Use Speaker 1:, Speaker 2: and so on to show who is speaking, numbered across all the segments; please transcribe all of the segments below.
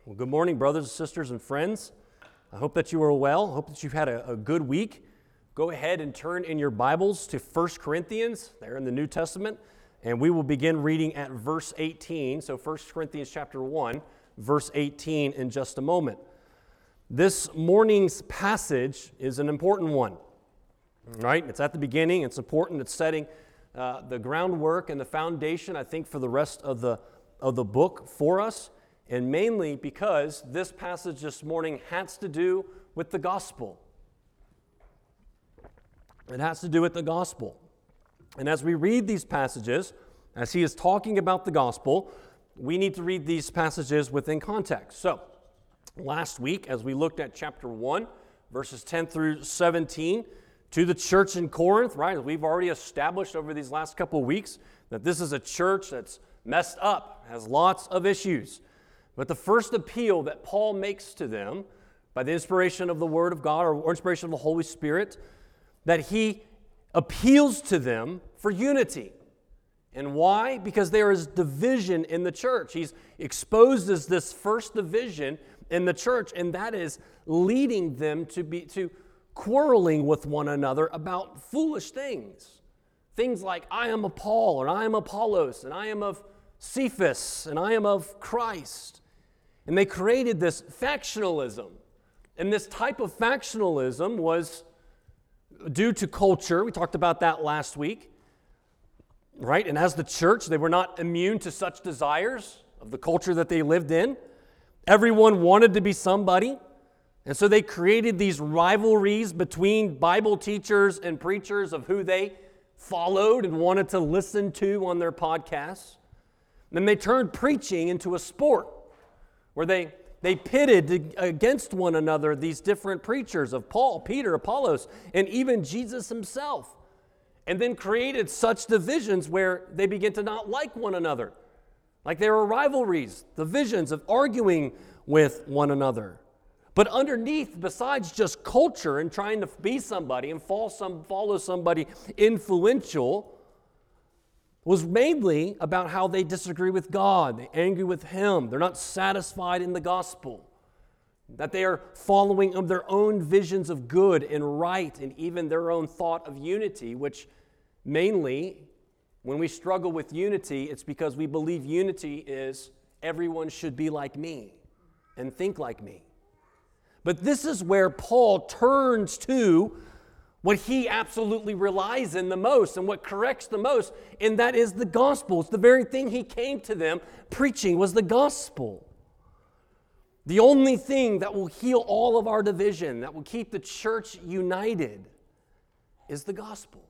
Speaker 1: Well, good morning, brothers and sisters and friends. I hope that you are well. I hope that you've had a good week. Go ahead and turn in your Bibles to 1 Corinthians. They're in the New Testament. And we will begin reading at verse 18. So 1 Corinthians chapter 1, verse 18 in just a moment. This morning's passage is an important one. Right? It's at the beginning. It's important. It's setting the groundwork and the foundation, I think, for the rest of the book for us. And mainly because this passage this morning has to do with the gospel. It has to do with the gospel. And as we read these passages, as he is talking about the gospel, we need to read these passages within context. So, last week, as we looked at chapter 1, verses 10 through 17, to the church in Corinth, right? We've already established over these last couple of weeks that this is a church that's messed up, has lots of issues. But the first appeal that Paul makes to them, by the inspiration of the Word of God or inspiration of the Holy Spirit, that he appeals to them for unity. And why? Because there is division in the church. He's exposed as this first division in the church, and that is leading them to quarreling with one another about foolish things. Things like, I am of Paul, and I am of Apollos, and I am of Cephas, and I am of Christ. And they created this factionalism. And this type of factionalism was due to culture. We talked about that last week. Right? And as the church, they were not immune to such desires of the culture that they lived in. Everyone wanted to be somebody. And so they created these rivalries between Bible teachers and preachers of who they followed and wanted to listen to on their podcasts. Then they turned preaching into a sport where they pitted against one another these different preachers of Paul, Peter, Apollos, and even Jesus himself. And then created such divisions where they began to not like one another. Like there were rivalries, divisions of arguing with one another. But underneath, besides just culture and trying to be somebody and follow somebody influential, was mainly about how they disagree with God. They're angry with Him. They're not satisfied in the gospel. That they are following of their own visions of good and right and even their own thought of unity, which mainly, when we struggle with unity, it's because we believe unity is everyone should be like me and think like me. But this is where Paul turns to what he absolutely relies in the most and what corrects the most, and that is the gospel. It's the very thing he came to them preaching was the gospel. The only thing that will heal all of our division, that will keep the church united, is the gospel.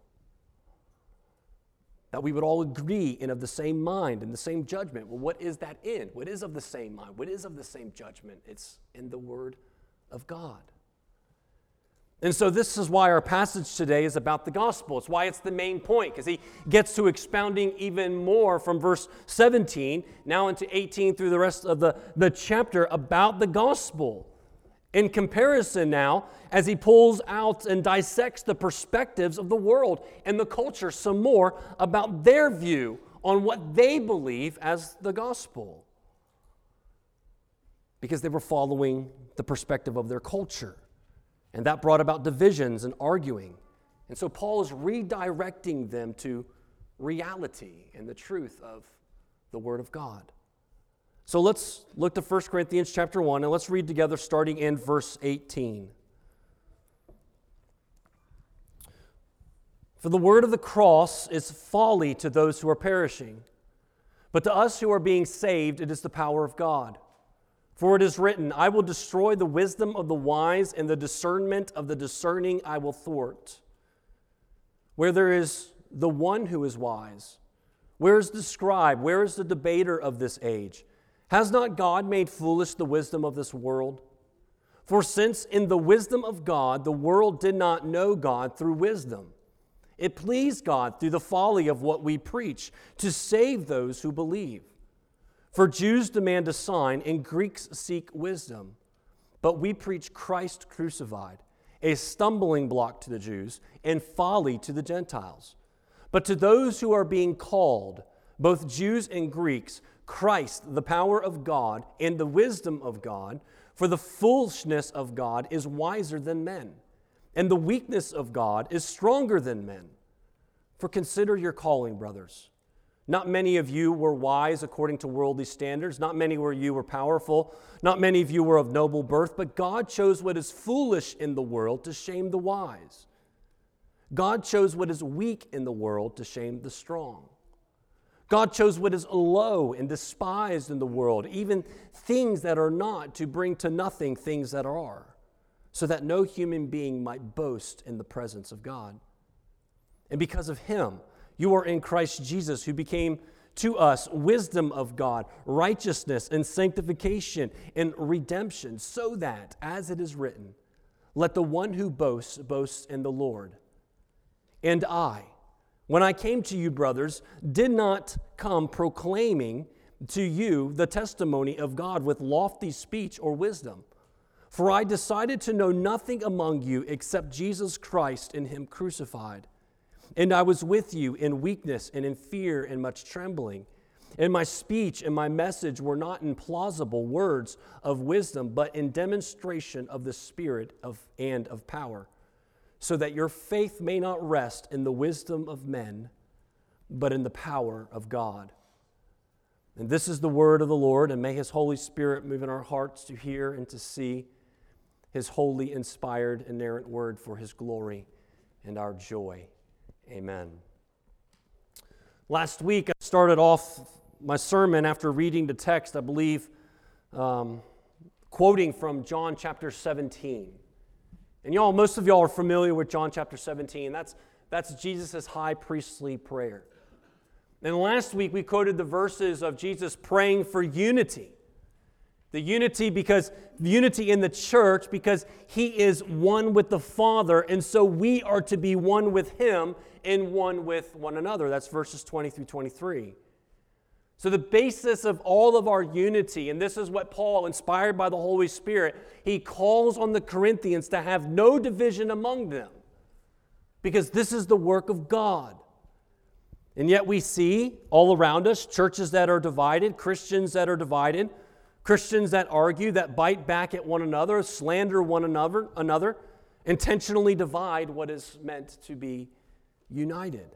Speaker 1: That we would all agree and of the same mind and the same judgment. Well, what is that in? What is of the same mind? What is of the same judgment? It's in the Word of God. And so this is why our passage today is about the gospel. It's why it's the main point, because he gets to expounding even more from verse 17, now into 18 through the rest of the chapter about the gospel. In comparison now, as he pulls out and dissects the perspectives of the world and the culture some more about their view on what they believe as the gospel. Because they were following the perspective of their culture. And that brought about divisions and arguing. And so Paul is redirecting them to reality and the truth of the Word of God. So let's look to 1 Corinthians chapter 1, and let's read together starting in verse 18. For the word of the cross is folly to those who are perishing, but to us who are being saved it is the power of God. For it is written, I will destroy the wisdom of the wise, and the discernment of the discerning I will thwart. Where there is the one who is wise, where is the scribe, where is the debater of this age? Has not God made foolish the wisdom of this world? For since in the wisdom of God the world did not know God through wisdom, it pleased God through the folly of what we preach to save those who believe. For Jews demand a sign, and Greeks seek wisdom. But we preach Christ crucified, a stumbling block to the Jews, and folly to the Gentiles. But to those who are being called, both Jews and Greeks, Christ, the power of God, and the wisdom of God, for the foolishness of God is wiser than men, and the weakness of God is stronger than men. For consider your calling, brothers. Not many of you were wise according to worldly standards. Not many of you were powerful. Not many of you were of noble birth. But God chose what is foolish in the world to shame the wise. God chose what is weak in the world to shame the strong. God chose what is low and despised in the world, even things that are not, to bring to nothing things that are, so that no human being might boast in the presence of God. And because of him, you are in Christ Jesus, who became to us wisdom of God, righteousness and sanctification and redemption, so that, as it is written, let the one who boasts, boast in the Lord. And I, when I came to you, brothers, did not come proclaiming to you the testimony of God with lofty speech or wisdom. For I decided to know nothing among you except Jesus Christ and him crucified. And I was with you in weakness and in fear and much trembling. And my speech and my message were not in plausible words of wisdom, but in demonstration of the Spirit and of power, so that your faith may not rest in the wisdom of men, but in the power of God. And this is the word of the Lord, and may his Holy Spirit move in our hearts to hear and to see his holy, inspired, inerrant word for his glory and our joy. Amen. Last week, I started off my sermon after reading the text, I believe, quoting from John chapter 17. And most of y'all are familiar with John chapter 17. That's Jesus' high priestly prayer. And last week we quoted the verses of Jesus praying for unity. The unity in the church, because he is one with the Father, and so we are to be one with him and one with one another. That's verses 20 through 23. So the basis of all of our unity, and this is what Paul, inspired by the Holy Spirit, he calls on the Corinthians to have no division among them, because this is the work of God. And yet we see all around us churches that are divided, Christians that are divided, Christians that argue, that bite back at one another, slander one another, intentionally divide what is meant to be united.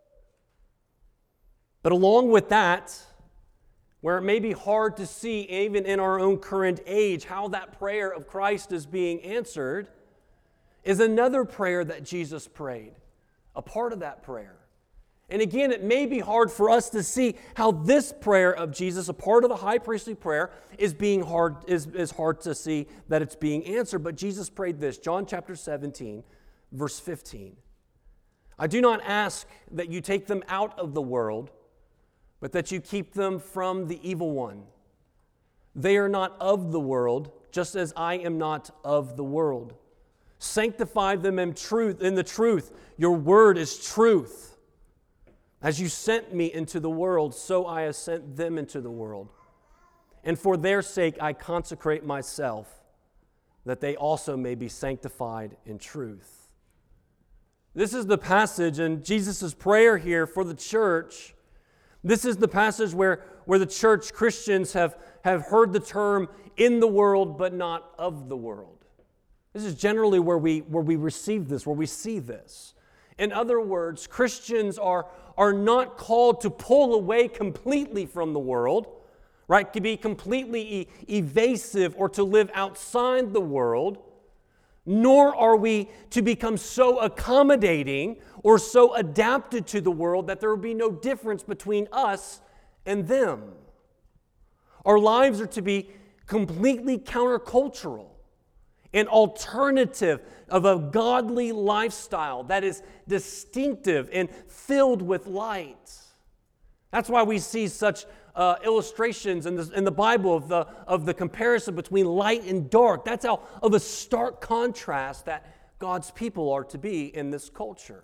Speaker 1: But along with that, where it may be hard to see, even in our own current age, how that prayer of Christ is being answered, is another prayer that Jesus prayed, a part of that prayer. And again, it may be hard for us to see how this prayer of Jesus, a part of the high priestly prayer, is hard to see that it's being answered. But Jesus prayed this, John chapter 17, verse 15. I do not ask that you take them out of the world, but that you keep them from the evil one. They are not of the world, just as I am not of the world. Sanctify them in the truth. Your word is truth. As you sent me into the world, so I have sent them into the world. And for their sake I consecrate myself, that they also may be sanctified in truth. This is the passage in Jesus' prayer here for the church. This is the passage where the church Christians have heard the term in the world but not of the world. This is generally where we receive this, where we see this. In other words, Christians are not called to pull away completely from the world, right? To be completely evasive or to live outside the world, nor are we to become so accommodating or so adapted to the world that there will be no difference between us and them. Our lives are to be completely countercultural, an alternative of a godly lifestyle that is distinctive and filled with light. That's why we see such illustrations in the Bible of the comparison between light and dark. That's how of a stark contrast that God's people are to be in this culture.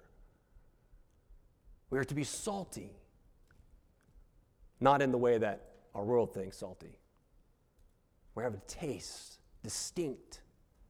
Speaker 1: We are to be salty, not in the way that our world thinks salty. We have a taste, distinct.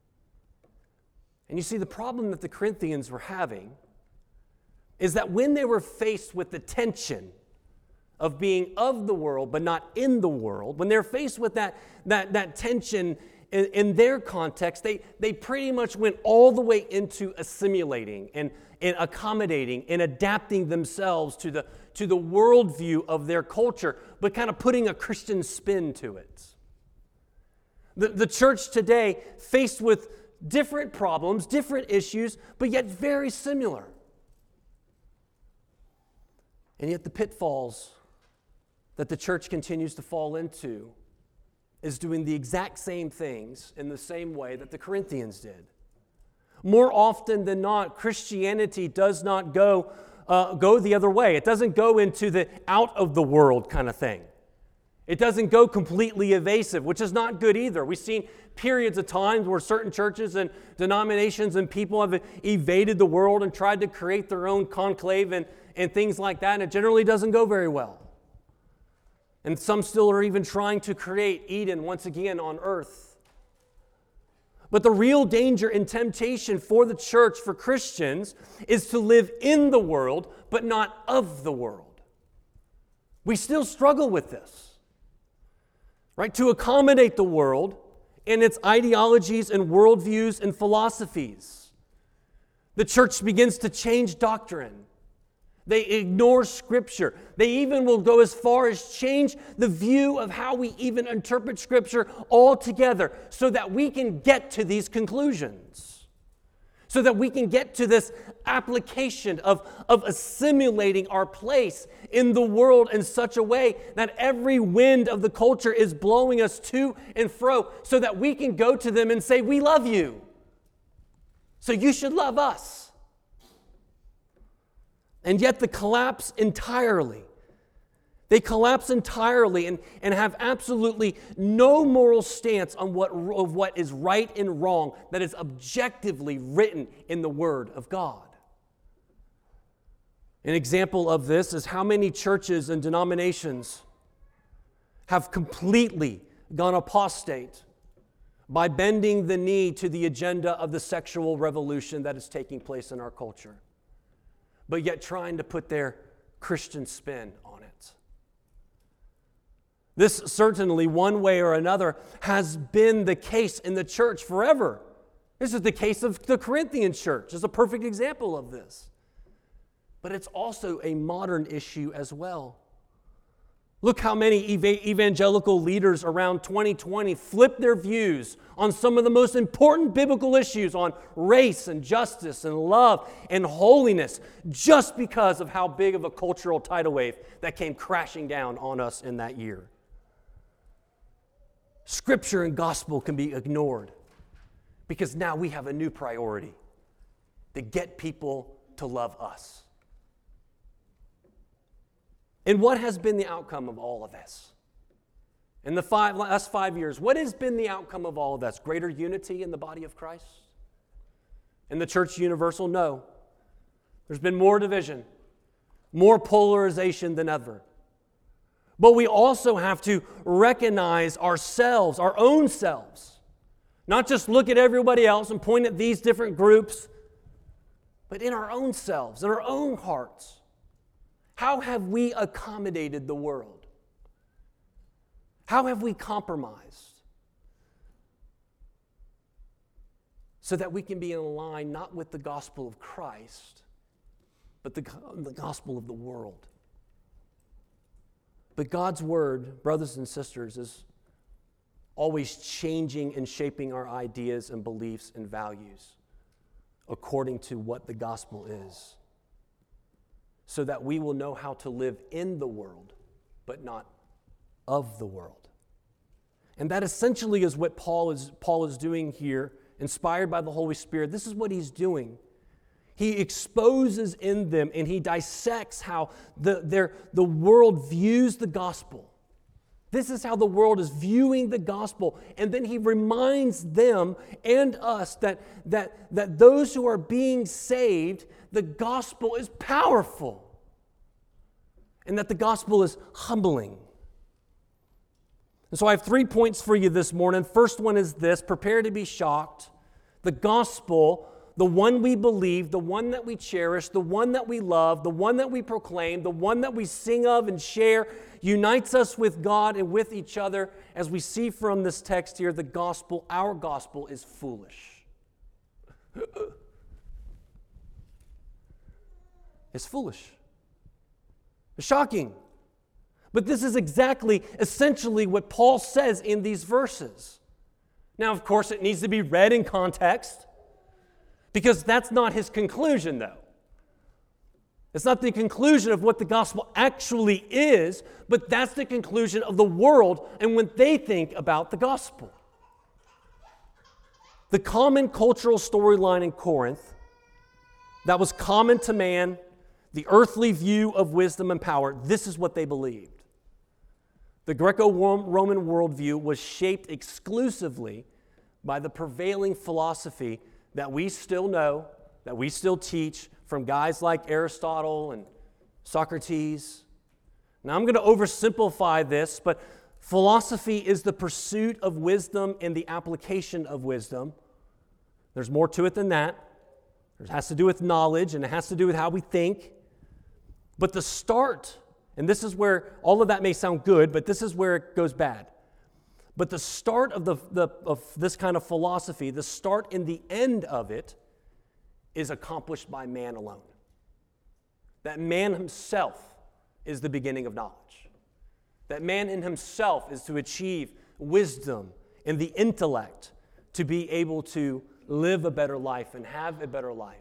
Speaker 1: And you see, the problem that the Corinthians were having is that when they were faced with the tension of being of the world but not in the world, when they're faced with that tension in their context, they pretty much went all the way into assimilating and accommodating and adapting themselves to the worldview of their culture, but kind of putting a Christian spin to it. The church today, faced with different problems, different issues, but yet very similar. And yet the pitfalls that the church continues to fall into is doing the exact same things in the same way that the Corinthians did. More often than not, Christianity does not go the other way. It doesn't go into the out of the world kind of thing. It doesn't go completely evasive, which is not good either. We've seen periods of times where certain churches and denominations and people have evaded the world and tried to create their own conclave and things like that, and it generally doesn't go very well. And some still are even trying to create Eden once again on earth. But the real danger and temptation for the church, for Christians, is to live in the world, but not of the world. We still struggle with this, right? To accommodate the world and its ideologies and worldviews and philosophies. The church begins to change doctrine. They ignore Scripture. They even will go as far as change the view of how we even interpret Scripture altogether so that we can get to these conclusions. So that we can get to this application of assimilating our place in the world in such a way that every wind of the culture is blowing us to and fro so that we can go to them and say, "We love you, so you should love us." And yet they collapse entirely. They collapse entirely and have absolutely no moral stance on what is right and wrong that is objectively written in the Word of God. An example of this is how many churches and denominations have completely gone apostate by bending the knee to the agenda of the sexual revolution that is taking place in our culture, but yet trying to put their Christian spin on it. This certainly, one way or another, has been the case in the church forever. This is the case of the Corinthian church. It's a perfect example of this. But it's also a modern issue as well. Look how many evangelical leaders around 2020 flipped their views on some of the most important biblical issues on race and justice and love and holiness just because of how big of a cultural tidal wave that came crashing down on us in that year. Scripture and gospel can be ignored because now we have a new priority: to get people to love us. And what has been the outcome of all of this? In the last 5 years, what has been the outcome of all of this? Greater unity in the body of Christ? In the church universal? No. There's been more division, more polarization than ever. But we also have to recognize ourselves, our own selves. Not just look at everybody else and point at these different groups, but in our own selves, in our own hearts. How have we accommodated the world? How have we compromised so that we can be in line not with the gospel of Christ, but the gospel of the world? But God's word, brothers and sisters, is always changing and shaping our ideas and beliefs and values according to what the gospel is, so that we will know how to live in the world, but not of the world. And that essentially is what Paul is doing here, inspired by the Holy Spirit. This is what he's doing. He exposes in them and he dissects how the world views the gospel. This is how the world is viewing the gospel. And then he reminds them and us that those who are being saved, the gospel is powerful. And that the gospel is humbling. And so I have 3 points for you this morning. First one is this: prepare to be shocked. The gospel, the one we believe, the one that we cherish, the one that we love, the one that we proclaim, the one that we sing of and share, unites us with God and with each other. As we see from this text here, the gospel, our gospel, is foolish. It's foolish. It's shocking. But this is essentially what Paul says in these verses. Now, of course, it needs to be read in context, because that's not his conclusion, though. It's not the conclusion of what the gospel actually is, but that's the conclusion of the world and what they think about the gospel. The common cultural storyline in Corinth that was common to man, the earthly view of wisdom and power, this is what they believed. The Greco-Roman worldview was shaped exclusively by the prevailing philosophy that we still know, that we still teach from guys like Aristotle and Socrates. Now, I'm going to oversimplify this, but philosophy is the pursuit of wisdom and the application of wisdom. There's more to it than that. It has to do with knowledge, and it has to do with how we think. But the start, and this is where all of that may sound good, but this is where it goes bad. But the start of this kind of philosophy, the start and the end of it, is accomplished by man alone. That man himself is the beginning of knowledge. That man in himself is to achieve wisdom and the intellect to be able to live a better life and have a better life.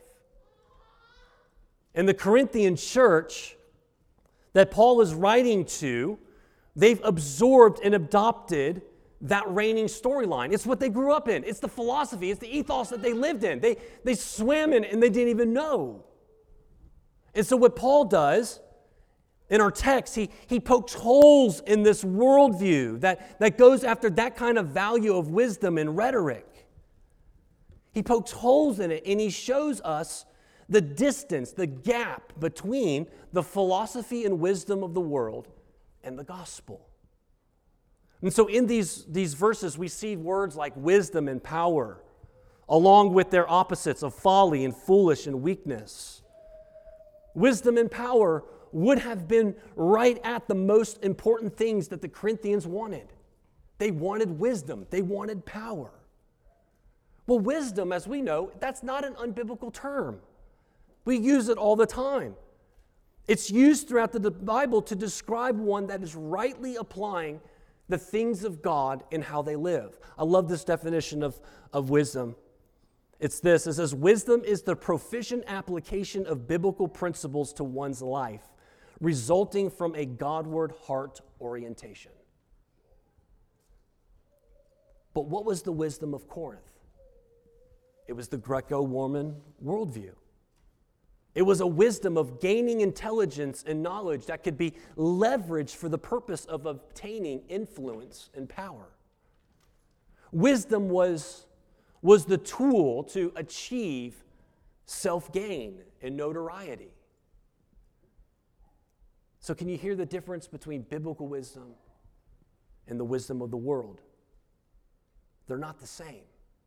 Speaker 1: And the Corinthian church that Paul is writing to, they've absorbed and adopted that reigning storyline. It's what they grew up in. It's the philosophy. It's the ethos that they lived in. They swam in it and they didn't even know. And so what Paul does in our text, he pokes holes in this worldview that goes after that kind of value of wisdom and rhetoric. He pokes holes in it and he shows us the distance, the gap between the philosophy and wisdom of the world and the gospel. And so in these verses, we see words like wisdom and power, along with their opposites of folly and foolish and weakness. Wisdom and power would have been right at the most important things that the Corinthians wanted. They wanted wisdom. They wanted power. Well, wisdom, as we know, that's not an unbiblical term. We use it all the time. It's used throughout the Bible to describe one that is rightly applying the things of God and how they live. I love this definition of wisdom. It's this. It says, wisdom is the proficient application of biblical principles to one's life, resulting from a Godward heart orientation. But what was the wisdom of Corinth? It was the Greco-Roman worldview. It was a wisdom of gaining intelligence and knowledge that could be leveraged for the purpose of obtaining influence and power. Wisdom was the tool to achieve self-gain and notoriety. So can you hear the difference between biblical wisdom and the wisdom of the world? They're not the same.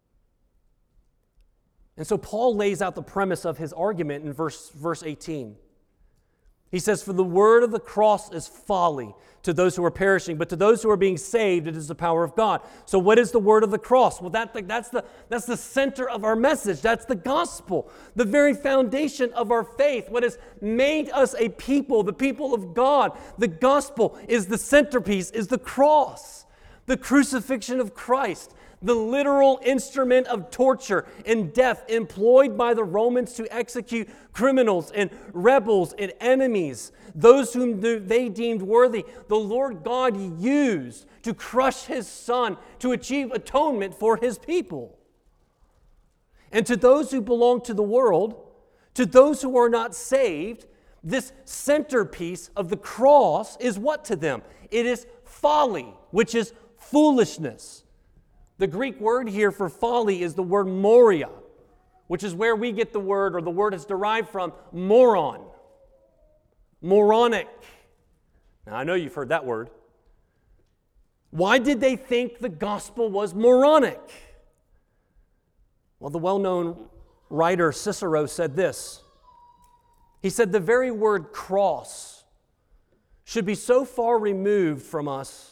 Speaker 1: And so Paul lays out the premise of his argument in verse 18. He says, for the word of the cross is folly to those who are perishing, but to those who are being saved, it is the power of God. So what is the word of the cross? Well, that's the center of our message. That's the gospel, the very foundation of our faith. What has made us a people, the people of God. The gospel is the centerpiece, is the cross, the crucifixion of Christ, the literal instrument of torture and death employed by the Romans to execute criminals and rebels and enemies, those whom they deemed worthy. The Lord God used to crush his Son to achieve atonement for his people. And to those who belong to the world, to those who are not saved, this centerpiece of the cross is what to them? It is folly, which is foolishness. The Greek word here for folly is the word moria, which is where we get the word, or the word is derived from, moron. Moronic. Now, I know you've heard that word. Why did they think the gospel was moronic? Well, the well-known writer Cicero said this. He said, the very word cross should be so far removed from us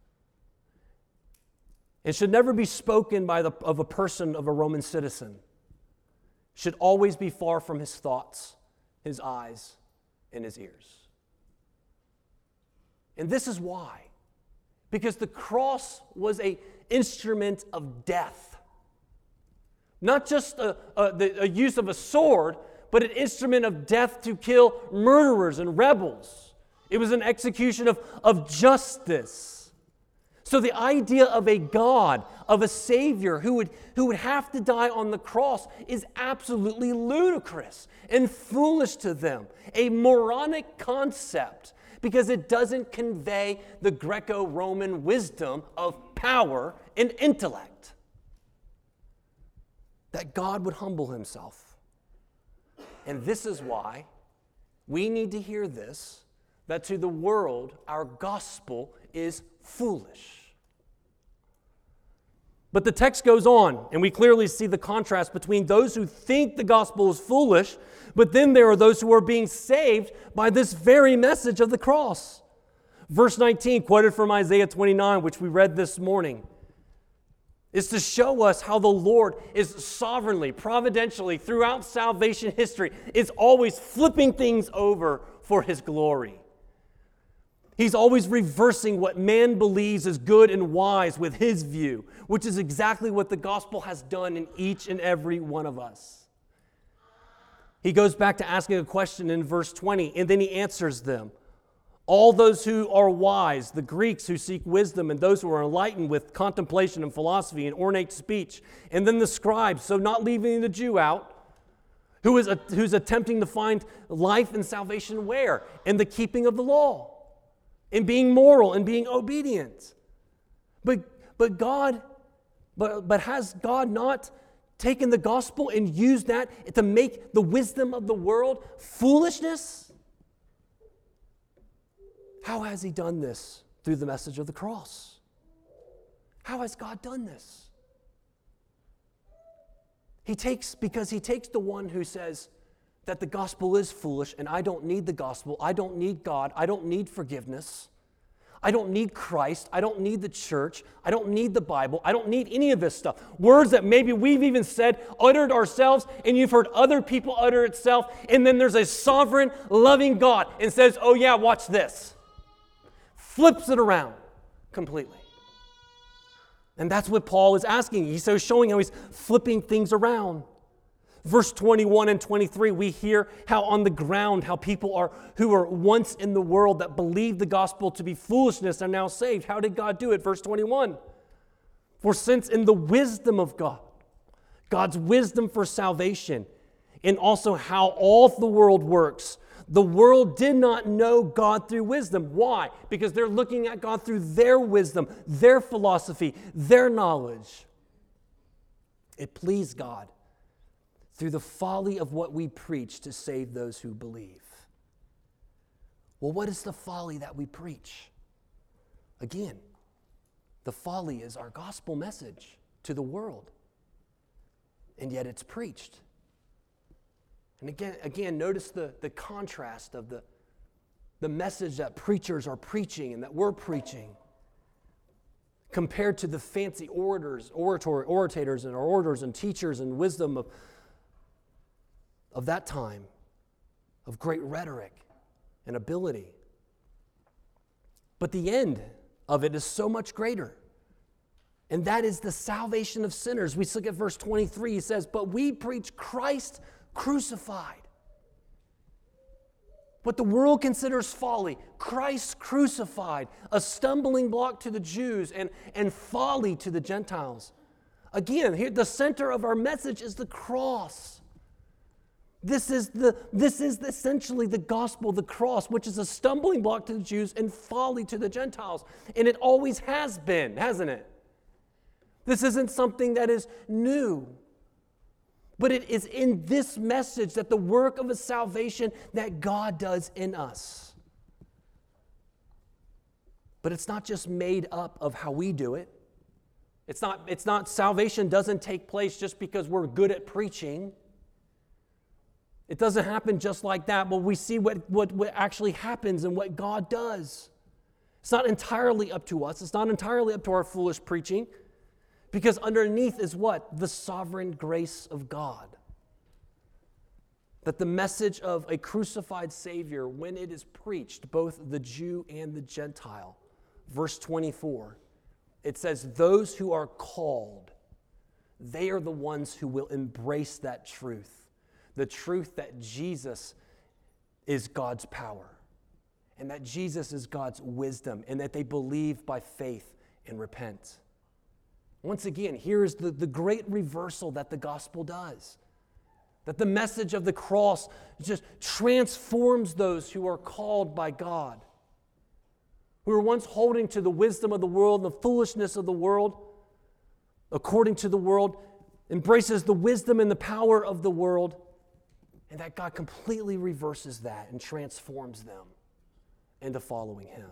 Speaker 1: and should never be spoken of a person, of a Roman citizen. Should always be far from his thoughts, his eyes, and his ears. And this is why. Because the cross was an instrument of death. Not just a use of a sword, but an instrument of death to kill murderers and rebels. It was an execution of justice. So the idea of a God, of a Savior who would have to die on the cross is absolutely ludicrous and foolish to them. A moronic concept because it doesn't convey the Greco-Roman wisdom of power and intellect. That God would humble himself. And this is why we need to hear this, that to the world our gospel is foolish. But the text goes on, and we clearly see the contrast between those who think the gospel is foolish, but then there are those who are being saved by this very message of the cross. Verse 19, quoted from Isaiah 29, which we read this morning, is to show us how the Lord is sovereignly, providentially, throughout salvation history, is always flipping things over for his glory. He's always reversing what man believes is good and wise with his view, which is exactly what the gospel has done in each and every one of us. He goes back to asking a question in verse 20, and then he answers them. All those who are wise, the Greeks who seek wisdom, and those who are enlightened with contemplation and philosophy and ornate speech, and then the scribes, so not leaving the Jew out, who's attempting to find life and salvation where? In the keeping of the law. In being moral and being obedient. But has God not taken the gospel and used that to make the wisdom of the world foolishness? How has he done this? Through the message of the cross. How has God done this? Because he takes the one who says that the gospel is foolish and I don't need the gospel, I don't need God, I don't need forgiveness, I don't need Christ, I don't need the church, I don't need the Bible, I don't need any of this stuff. Words that maybe we've even said, uttered ourselves, and you've heard other people utter itself, and then there's a sovereign, loving God and says, oh yeah, watch this. Flips it around completely. And that's what Paul is asking. He's so showing how he's flipping things around. Verse 21 and 23, we hear how on the ground, how people who were once in the world that believed the gospel to be foolishness are now saved. How did God do it? Verse 21, for since in the wisdom of God, God's wisdom for salvation, and also how all the world works, the world did not know God through wisdom. Why? Because they're looking at God through their wisdom, their philosophy, their knowledge. It pleased God through the folly of what we preach to save those who believe. Well, what is the folly that we preach? Again, the folly is our gospel message to the world, and yet it's preached. And again, notice the contrast of the message that preachers are preaching and that we're preaching compared to the fancy orators and our orators and teachers and wisdom of that time, of great rhetoric and ability. But the end of it is so much greater. And that is the salvation of sinners. We look at verse 23. He says, but we preach Christ crucified. What the world considers folly, Christ crucified, a stumbling block to the Jews and folly to the Gentiles. Again, here the center of our message is the cross. This is essentially the gospel, the cross, which is a stumbling block to the Jews and folly to the Gentiles. And it always has been, hasn't it? This isn't something that is new. But it is in this message that the work of a salvation that God does in us. But it's not just made up of how we do it. It's not salvation doesn't take place just because we're good at preaching. It doesn't happen just like that, but we see what actually happens and what God does. It's not entirely up to us. It's not entirely up to our foolish preaching, because underneath is what? The sovereign grace of God. That the message of a crucified Savior, when it is preached, both the Jew and the Gentile, verse 24, it says, those who are called, they are the ones who will embrace that truth. The truth that Jesus is God's power, and that Jesus is God's wisdom, and that they believe by faith and repent. Once again, here is the great reversal that the gospel does. That the message of the cross just transforms those who are called by God, who were once holding to the wisdom of the world, the foolishness of the world, according to the world, embraces the wisdom and the power of the world, and that God completely reverses that and transforms them into following Him.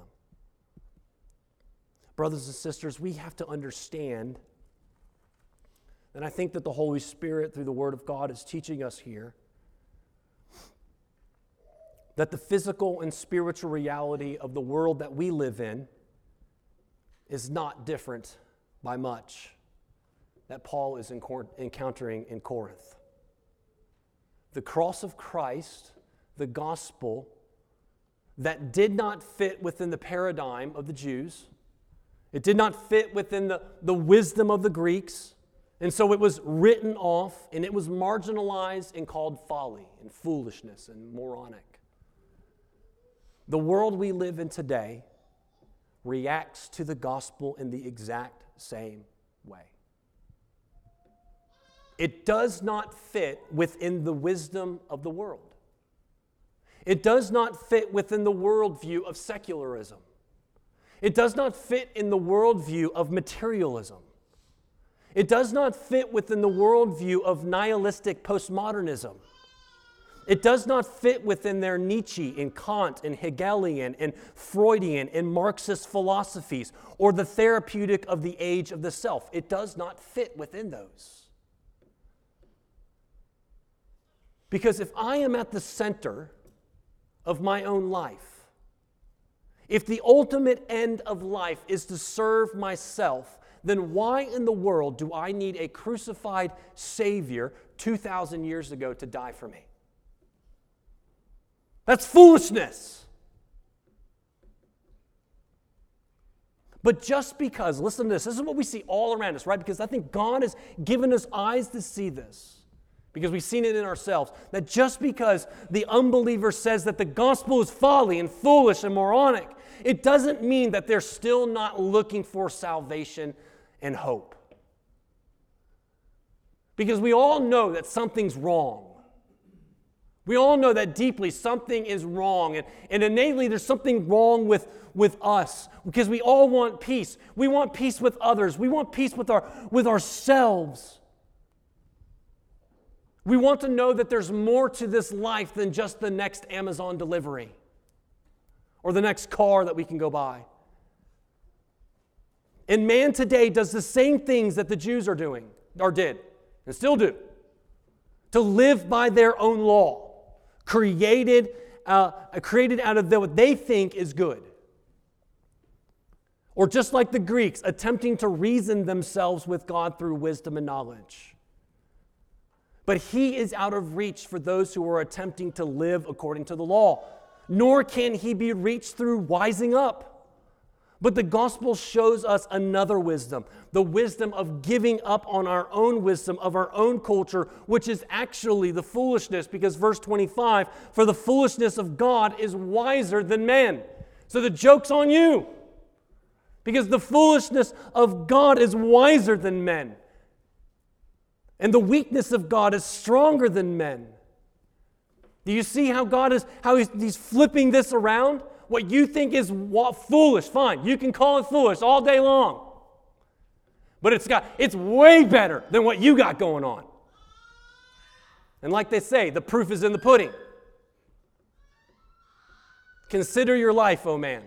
Speaker 1: Brothers and sisters, we have to understand, and I think that the Holy Spirit, through the Word of God, is teaching us here, that the physical and spiritual reality of the world that we live in is not different by much that Paul is encountering in Corinth. The cross of Christ, the gospel, that did not fit within the paradigm of the Jews. It did not fit within the wisdom of the Greeks. And so it was written off, and it was marginalized and called folly and foolishness and moronic. The world we live in today reacts to the gospel in the exact same way. It does not fit within the wisdom of the world. It does not fit within the worldview of secularism. It does not fit in the worldview of materialism. It does not fit within the worldview of nihilistic postmodernism. It does not fit within their Nietzsche and Kant and Hegelian and Freudian and Marxist philosophies or the therapeutic of the age of the self. It does not fit within those. Because if I am at the center of my own life, if the ultimate end of life is to serve myself, then why in the world do I need a crucified Savior 2,000 years ago to die for me? That's foolishness. But just because, listen to this is what we see all around us, right? Because I think God has given us eyes to see this. Because we've seen it in ourselves, that just because the unbeliever says that the gospel is folly and foolish and moronic, it doesn't mean that they're still not looking for salvation and hope. Because we all know that something's wrong. We all know that deeply something is wrong. And innately there's something wrong with us. Because we all want peace. We want peace with others. We want peace with ourselves. We want to know that there's more to this life than just the next Amazon delivery or the next car that we can go buy. And man today does the same things that the Jews are doing, or did, and still do, to live by their own law, created out of what they think is good. Or just like the Greeks, attempting to reason themselves with God through wisdom and knowledge. But He is out of reach for those who are attempting to live according to the law. Nor can He be reached through wising up. But the gospel shows us another wisdom, the wisdom of giving up on our own wisdom, of our own culture, which is actually the foolishness, because verse 25, for the foolishness of God is wiser than men. So the joke's on you, because the foolishness of God is wiser than men. And the weakness of God is stronger than men. Do you see how He's flipping this around? What you think is foolish, fine. You can call it foolish all day long. But it's way better than what you got going on. And like they say, the proof is in the pudding. Consider your life, oh man.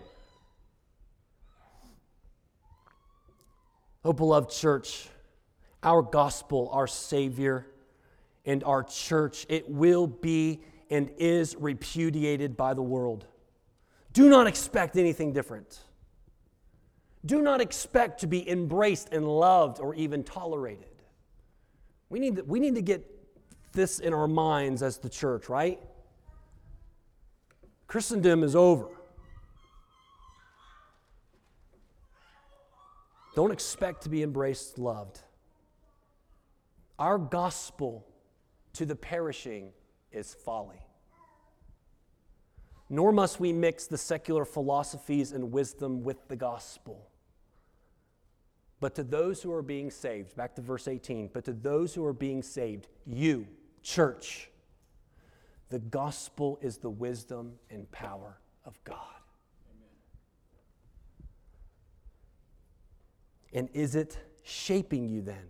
Speaker 1: Oh, beloved church, our gospel, our Savior, and our church, it will be and is repudiated by the world. Do not expect anything different. Do not expect to be embraced and loved or even tolerated. We need to get this in our minds as the church, right? Christendom is over. Don't expect to be embraced, loved. Our gospel to the perishing is folly. Nor must we mix the secular philosophies and wisdom with the gospel. But to those who are being saved, back to verse 18, but to those who are being saved, you, church, the gospel is the wisdom and power of God. And is it shaping you then?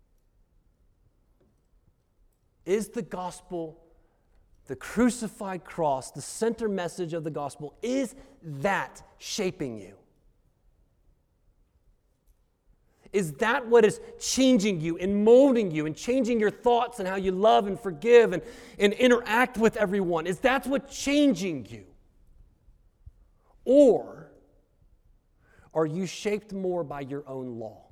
Speaker 1: Is the gospel, the crucified cross, the center message of the gospel, is that shaping you? Is that what is changing you and molding you and changing your thoughts and how you love and forgive and interact with everyone? Is that what's changing you? Or are you shaped more by your own law?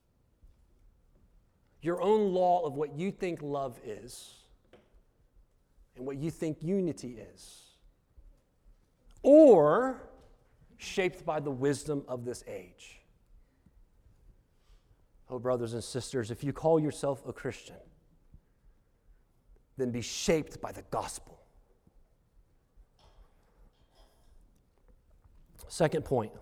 Speaker 1: Your own law of what you think love is and what you think unity is? Or shaped by the wisdom of this age? Oh, brothers and sisters, if you call yourself a Christian, then be shaped by the gospel. Second point.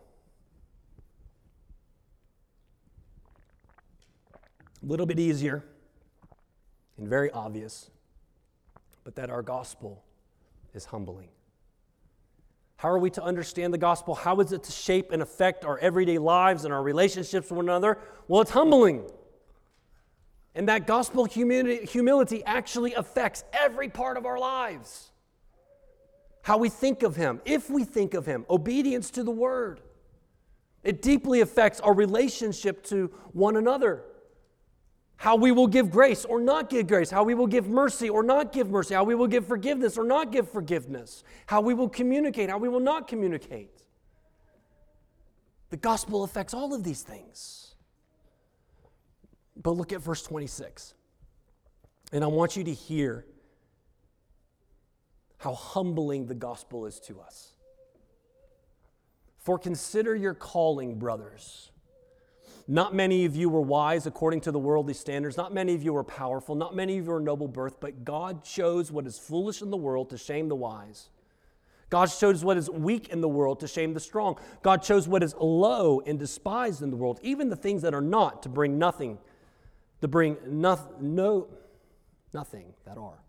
Speaker 1: A little bit easier and very obvious, but that our gospel is humbling. How are we to understand the gospel? How is it to shape and affect our everyday lives and our relationships with one another? Well, it's humbling. And that gospel humility actually affects every part of our lives. How we think of Him, if we think of Him, obedience to the Word. It deeply affects our relationship to one another. How we will give grace or not give grace. How we will give mercy or not give mercy. How we will give forgiveness or not give forgiveness. How we will communicate, how we will not communicate. The gospel affects all of these things. But look at verse 26. And I want you to hear how humbling the gospel is to us. For consider your calling, brothers. Not many of you were wise according to the worldly standards. Not many of you were powerful. Not many of you were noble birth. But God chose what is foolish in the world to shame the wise. God chose what is weak in the world to shame the strong. God chose what is low and despised in the world, even the things that are not, to bring nothing that are,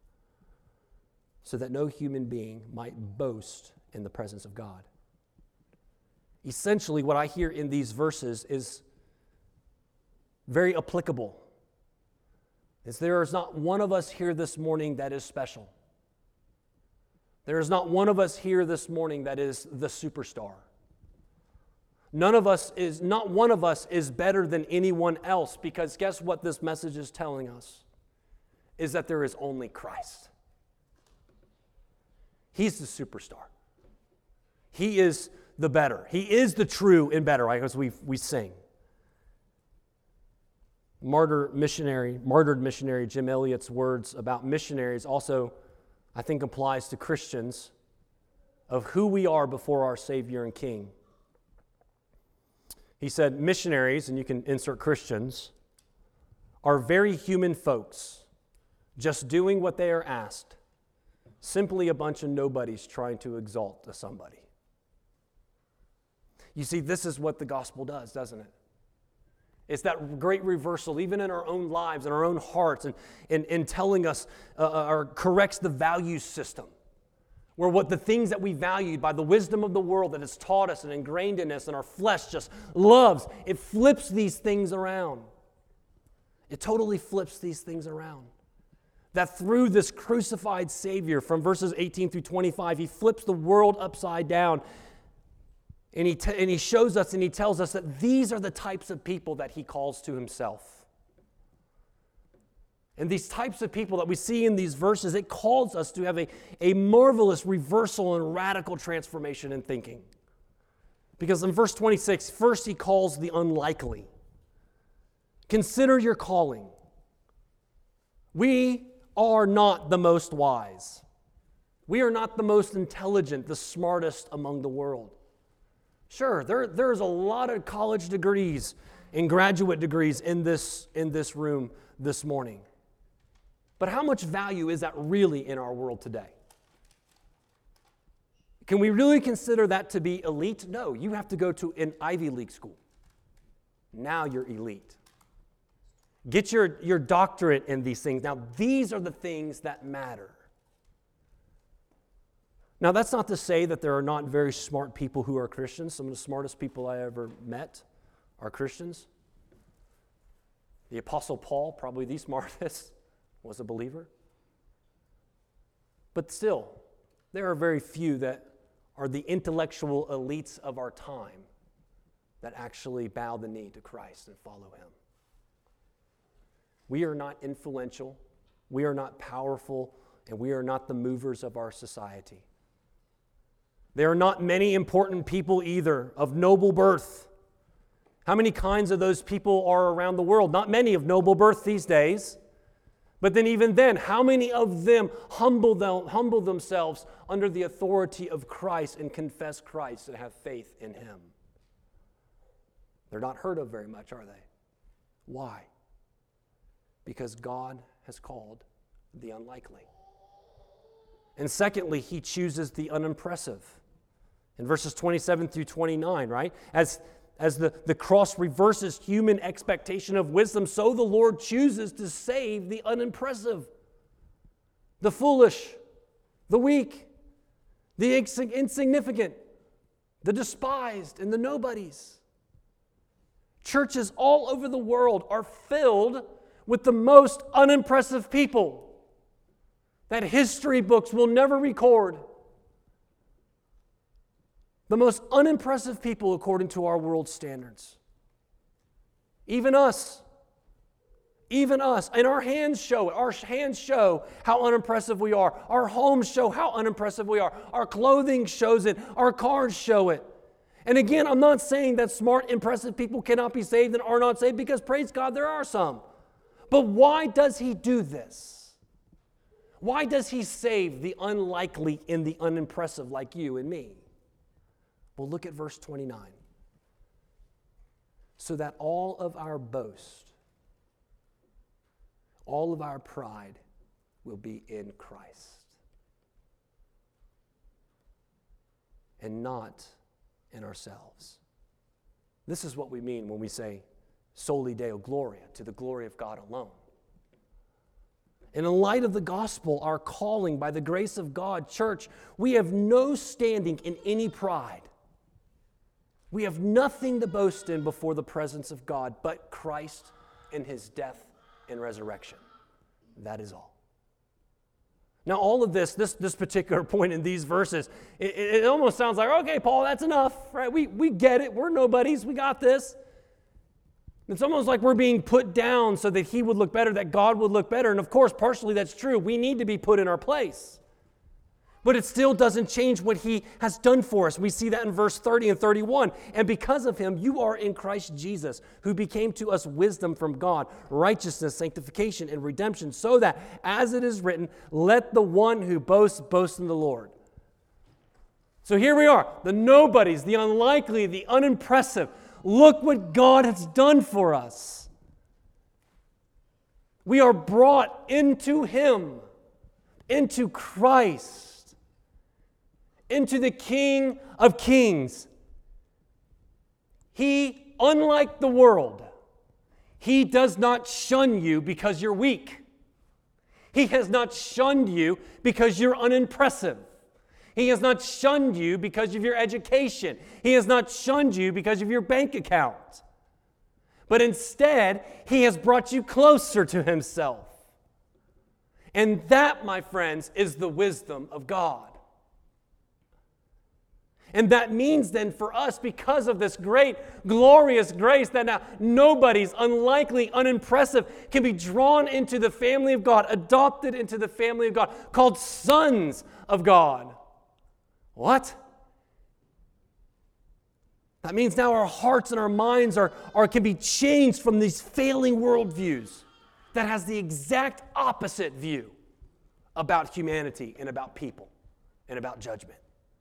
Speaker 1: so that no human being might boast in the presence of God. Essentially, what I hear in these verses is very applicable. There is not one of us here this morning that is special. There is not one of us here this morning that is the superstar. Not one of us is better than anyone else, because guess what this message is telling us? Is that there is only Christ. He's the superstar. He is the better. He is the true and better, right? As we sing. Martyred missionary Jim Elliot's words about missionaries also, I think, applies to Christians of who we are before our Savior and King. He said, missionaries, and you can insert Christians, are very human folks, just doing what they are asked, simply a bunch of nobodies trying to exalt somebody. You see, this is what the gospel does, doesn't it? It's that great reversal, even in our own lives, in our own hearts, and telling us, or corrects the value system, where what the things that we valued by the wisdom of the world that has taught us and ingrained in us and our flesh just loves, it flips these things around. It totally flips these things around. That through this crucified Savior, from verses 18 through 25, He flips the world upside down. And he shows us and He tells us that these are the types of people that He calls to Himself. And these types of people that we see in these verses, it calls us to have a marvelous reversal and radical transformation in thinking. Because in verse 26, first he calls the unlikely. Consider your calling. We are not the most wise. We are not the most intelligent, the smartest among the world. Sure, there's a lot of college degrees and graduate degrees in this room this morning. But how much value is that really in our world today? Can we really consider that to be elite? No, you have to go to an Ivy League school. Now you're elite. Get your doctorate in these things. Now, these are the things that matter. Now, that's not to say that there are not very smart people who are Christians. Some of the smartest people I ever met are Christians. The Apostle Paul, probably the smartest, was a believer. But still, there are very few that are the intellectual elites of our time that actually bow the knee to Christ and follow Him. We are not influential, we are not powerful, and we are not the movers of our society. There are not many important people either of noble birth. How many kinds of those people are around the world? Not many of noble birth these days. But then even then, how many of them humble themselves under the authority of Christ and confess Christ and have faith in Him? They're not heard of very much, are they? Why? Because God has called the unlikely. And secondly, He chooses the unimpressive. In verses 27 through 29, right? As the cross reverses human expectation of wisdom, so the Lord chooses to save the unimpressive, the foolish, the weak, the insignificant, the despised, and the nobodies. Churches all over the world are filled with the most unimpressive people that history books will never record. The most unimpressive people according to our world standards. Even us. And our hands show it. Our hands show how unimpressive we are. Our homes show how unimpressive we are. Our clothing shows it. Our cars show it. And again, I'm not saying that smart, impressive people cannot be saved and are not saved, because praise God, there are some. But why does He do this? Why does He save the unlikely and the unimpressive like you and me? Well, look at verse 29. So that all of our boast, all of our pride will be in Christ and not in ourselves. This is what we mean when we say soli Deo Gloria, to the glory of God alone. And in light of the gospel, our calling by the grace of God, church, we have no standing in any pride. We have nothing to boast in before the presence of God but Christ and His death and resurrection. That is all. Now, all of this particular point in these verses, it almost sounds like, okay, Paul, that's enough, right? We get it. We're nobodies. We got this. It's almost like we're being put down so that He would look better, that God would look better. And of course, partially that's true. We need to be put in our place. But it still doesn't change what He has done for us. We see that in verse 30 and 31. And because of Him, you are in Christ Jesus, who became to us wisdom from God, righteousness, sanctification, and redemption, so that, as it is written, let the one who boasts, boast in the Lord. So here we are, the nobodies, the unlikely, the unimpressive. Look what God has done for us. We are brought into Him, into Christ, into the King of Kings. He, unlike the world, He does not shun you because you're weak. He has not shunned you because you're unimpressive. He has not shunned you because of your education. He has not shunned you because of your bank account. But instead, He has brought you closer to Himself. And that, my friends, is the wisdom of God. And that means then for us, because of this great, glorious grace, that now nobody's unlikely, unimpressive can be drawn into the family of God, adopted into the family of God, called sons of God. What? That means now our hearts and our minds can be changed from these failing worldviews that has the exact opposite view about humanity and about people and about judgment.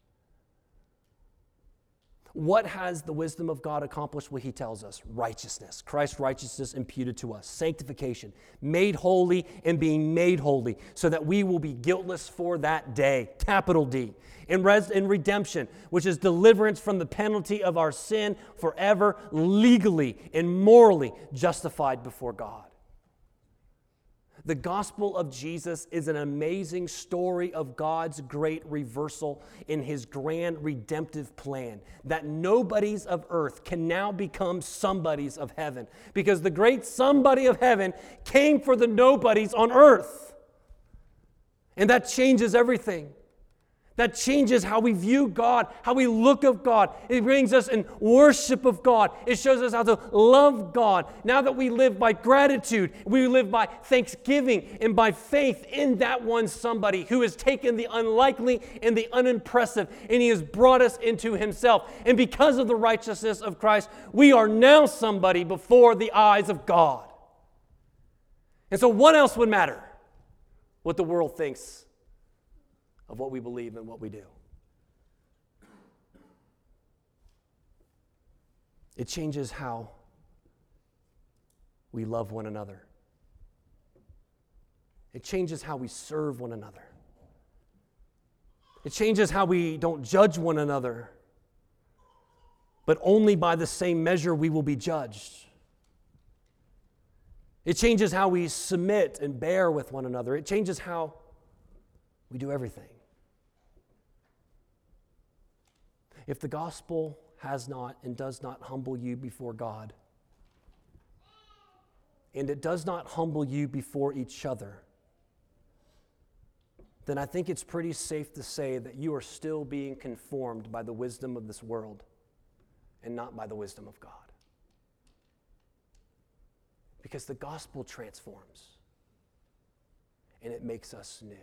Speaker 1: What has the wisdom of God accomplished? Well, he tells us righteousness. Christ's righteousness imputed to us. Sanctification. Made holy and being made holy so that we will be guiltless for that day. Capital D. And redemption, which is deliverance from the penalty of our sin forever, legally and morally justified before God. The gospel of Jesus is an amazing story of God's great reversal in his grand redemptive plan, that nobodies of earth can now become somebodies of heaven, because the great somebody of heaven came for the nobodies on earth. And that changes everything. That changes how we view God, how we look of God. It brings us in worship of God. It shows us how to love God. Now that we live by gratitude, we live by thanksgiving and by faith in that one somebody who has taken the unlikely and the unimpressive, and he has brought us into himself. And because of the righteousness of Christ, we are now somebody before the eyes of God. And so what else would matter? What the world thinks of what we believe and what we do. It changes how we love one another. It changes how we serve one another. It changes how we don't judge one another, but only by the same measure we will be judged. It changes how we submit and bear with one another. It changes how we do everything. If the gospel has not and does not humble you before God, and it does not humble you before each other, then I think it's pretty safe to say that you are still being conformed by the wisdom of this world and not by the wisdom of God. Because the gospel transforms and it makes us new.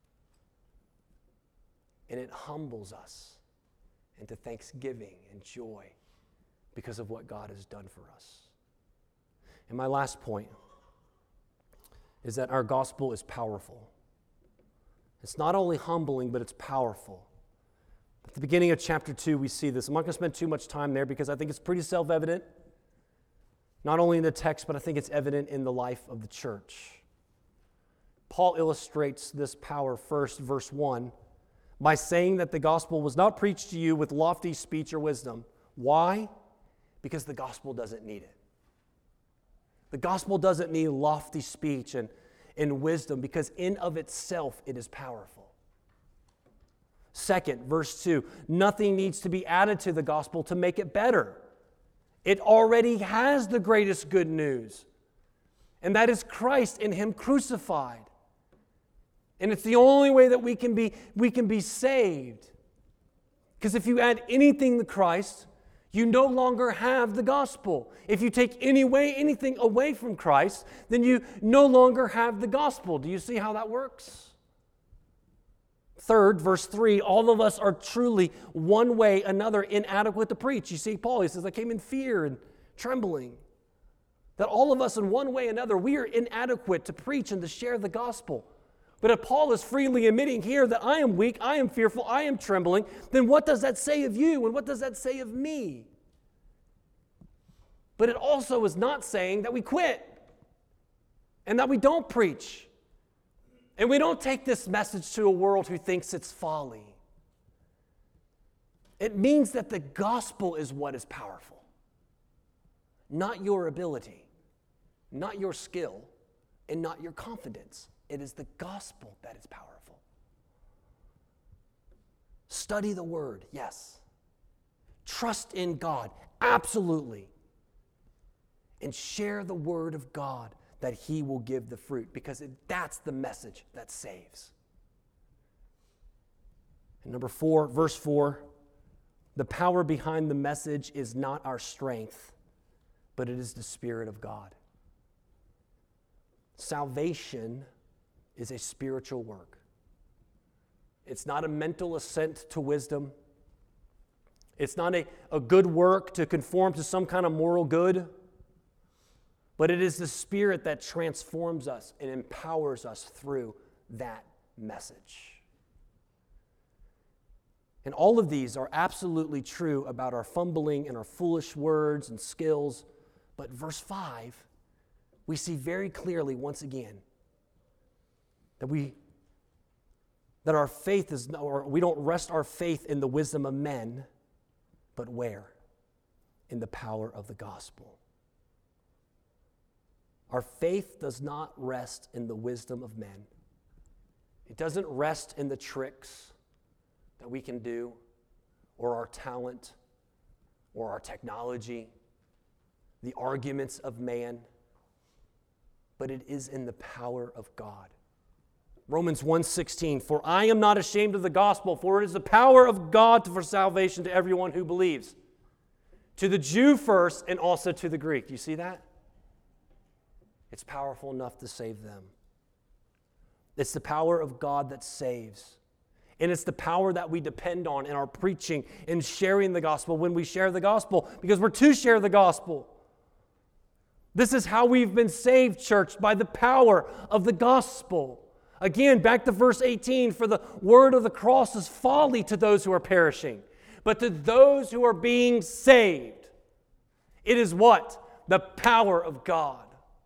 Speaker 1: And it humbles us into thanksgiving and joy because of what God has done for us. And my last point is that our gospel is powerful. It's not only humbling, but it's powerful. At the beginning of chapter 2, we see this. I'm not going to spend too much time there because I think it's pretty self-evident, not only in the text, but I think it's evident in the life of the church. Paul illustrates this power first, verse 1, by saying that the gospel was not preached to you with lofty speech or wisdom. Why? Because the gospel doesn't need it. The gospel doesn't need lofty speech and wisdom because in of itself it is powerful. Second, verse 2, nothing needs to be added to the gospel to make it better. It already has the greatest good news, and that is Christ and him crucified. And it's the only way that we can be saved. Because if you add anything to Christ, you no longer have the gospel. If you take anything away from Christ, then you no longer have the gospel. Do you see how that works? Third, verse 3, all of us are truly one way, another inadequate to preach. You see, Paul, he says, I came in fear and trembling. That all of us in one way or another, we are inadequate to preach and to share the gospel. But if Paul is freely admitting here that I am weak, I am fearful, I am trembling, then what does that say of you and what does that say of me? But it also is not saying that we quit and that we don't preach and we don't take this message to a world who thinks it's folly. It means that the gospel is what is powerful, not your ability, not your skill, and not your confidence. It is the gospel that is powerful. Study the word, yes. Trust in God, absolutely. And share the word of God that he will give the fruit, because that's the message that saves. And number 4, verse 4, The power behind the message is not our strength, but it is the Spirit of God. Salvation is a spiritual work. It's not a mental assent to wisdom. It's not a good work to conform to some kind of moral good, but it is the Spirit that transforms us and empowers us through that message. And all of these are absolutely true about our fumbling and our foolish words and skills, but verse 5, we see very clearly once again that our faith is, or we don't rest our faith in the wisdom of men, but where? In the power of the gospel. Our faith does not rest in the wisdom of men. It doesn't rest in the tricks that we can do, or our talent, or our technology, the arguments of man, but it is in the power of God. Romans 1:16, for I am not ashamed of the gospel, for it is the power of God for salvation to everyone who believes. To the Jew first, and also to the Greek. Do you see that? It's powerful enough to save them. It's the power of God that saves. And it's the power that we depend on in our preaching and sharing the gospel when we share the gospel, because we're to share the gospel. This is how we've been saved, church, by the power of the gospel. Again, back to verse 18, for the word of the cross is folly to those who are perishing, but to those who are being saved, it is what? The power of God.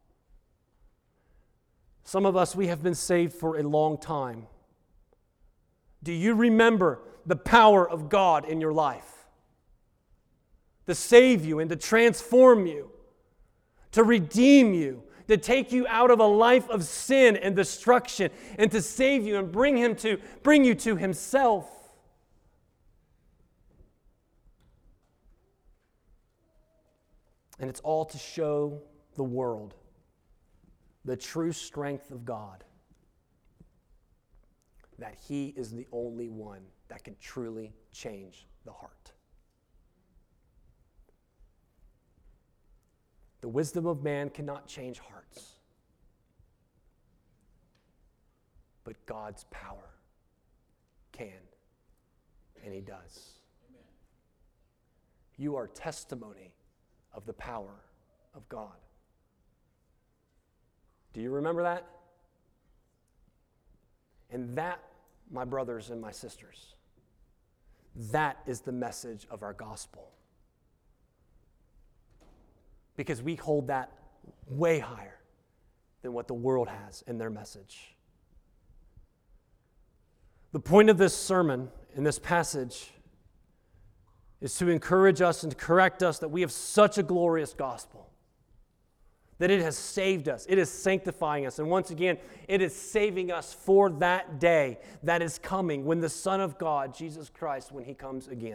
Speaker 1: Some of us, we have been saved for a long time. Do you remember the power of God in your life? To save you and to transform you, to redeem you, to take you out of a life of sin and destruction, and to save you and bring you to Himself. And it's all to show the world the true strength of God, that He is the only one that can truly change the heart. The wisdom of man cannot change hearts, but God's power can, and He does. Amen. You are testimony of the power of God. Do you remember that? And that, my brothers and my sisters, that is the message of our gospel. Because we hold that way higher than what the world has in their message. The point of this sermon in this passage is to encourage us and to correct us that we have such a glorious gospel, that it has saved us, it is sanctifying us, and once again, it is saving us for that day that is coming when the Son of God, Jesus Christ, when He comes again.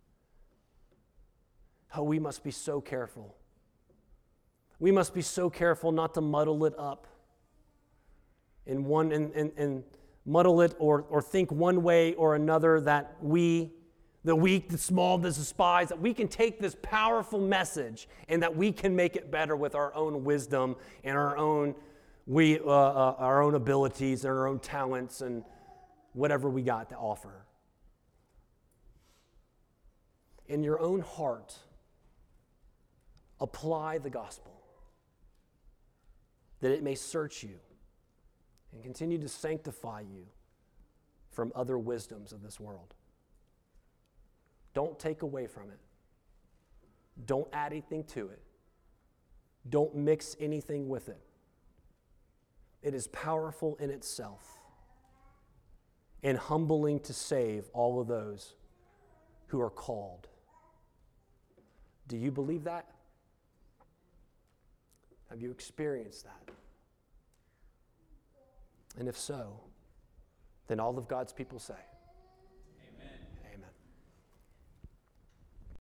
Speaker 1: Oh, we must be so careful. We must be so careful not to muddle it up and muddle it or think one way or another, that we, the weak, the small, the despised, that we can take this powerful message and that we can make it better with our own wisdom and our own abilities and our own talents and whatever we got to offer. In your own heart, apply the gospel, that it may search you and continue to sanctify you from other wisdoms of this world. Don't take away from it. Don't add anything to it. Don't mix anything with it. It is powerful in itself and humbling to save all of those who are called. Do you believe that? Have you experienced that? And if so, then all of God's people say,